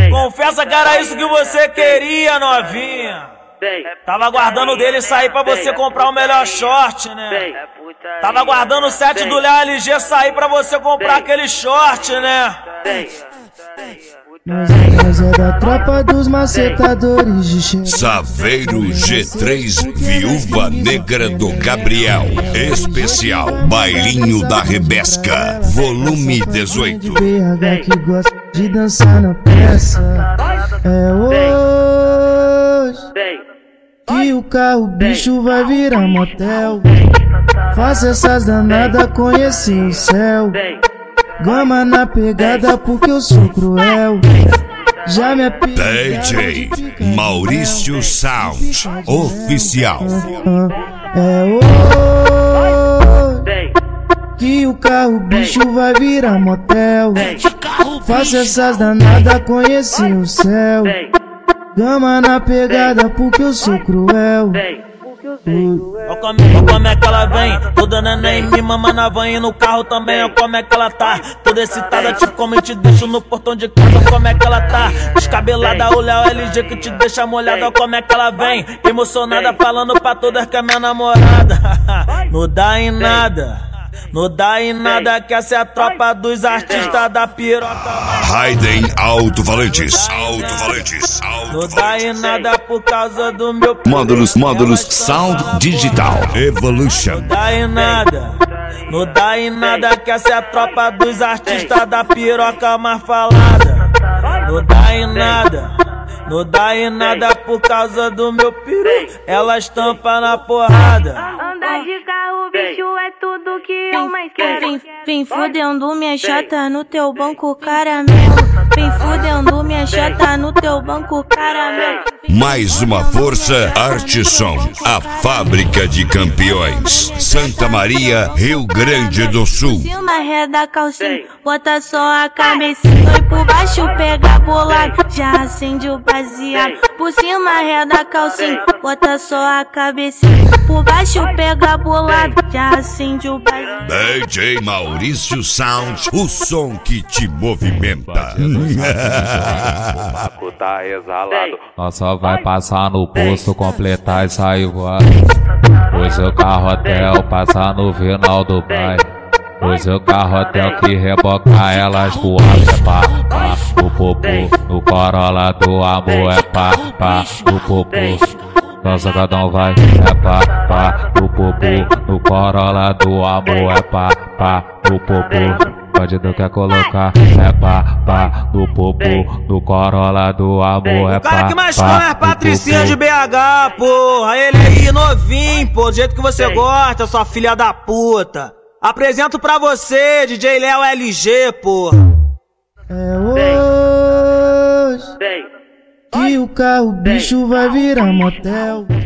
Confessa que era isso que você queria, novinha. Tava aguardando dele sair pra você comprar o melhor short, né? Tava aguardando o set do Léo LG sair pra você comprar aquele short, né? Nós é da tropa dos macetadores de cheiro. Saveiro G3, Viúva Negra do Gabriel. Especial Bailinho da Rebesca, volume 18. De BH que gosta de dançar na peça. É hoje que o carro bicho vai virar motel. Faça essas danadas conhecer o céu. Gama na pegada porque eu sou cruel. Já me DJ Maurício Sound Oficial. É hoje que o carro bicho vai virar motel. Faça essas danadas conhecer o céu. Gama na pegada porque eu sou cruel. Olha como é que ela vem, toda neném me mama na van e no carro também. Olha como é que ela tá, toda excitada, te como e te deixo no portão de casa. Olha como é que ela tá, descabelada, o Léo LG que te deixa molhada. Olha como é que ela vem, emocionada, falando pra todas que é minha namorada. Não dá em nada. Não dá em nada que essa é a tropa dos artistas da piroca. Raiden Alto-Falantes. Não dá em nada por causa do meu Módulos Sound Digital Evolution. Não dá em nada. Não dá em nada que essa é a tropa dos artistas da piroca mais falada. Não dá em nada. Não dá em nada por causa do meu peru. Ela estampa na porrada. Andar de carro, bicho, é tudo que eu mais quero. Vem fudendo minha chata no teu banco caramelo. Vem fudendo minha chata no teu banco caramelo. Mais uma força, Arteson, a fábrica de campeões. Santa Maria, Rio Grande do Sul. Se uma reda calcinha, bota só a cabecinha e por baixo pega bolado. Já acende o baseado. Por cima reda calcinha, bota só a cabecinha. Por baixo pega bolado. Já acende o baseado. DJ Maurício Sound, o som que te movimenta. O Paco tá exalado. Nós só vai passar no posto, completar e sair voando. Hoje o carro hotel passar no final do bairro. Hoje o carro hotel que reboca elas voam. É pá, pá, no popô. No Corolla do amor é pá, pá, no popô. Nossa, cada um vai, é pá, pá, no popô. No Corolla do amor é pá, pá, no popô. Pode não quer colocar, é pá, pá, no popô. No Corolla do amor é pá, pá. O cara que mais come é a Patricinha de BH, porra. Ele aí novinho, pô, do jeito que você gosta, sua filha da puta. Apresento pra você, DJ Léo LG, porra. É hoje que o carro bicho vai virar motel.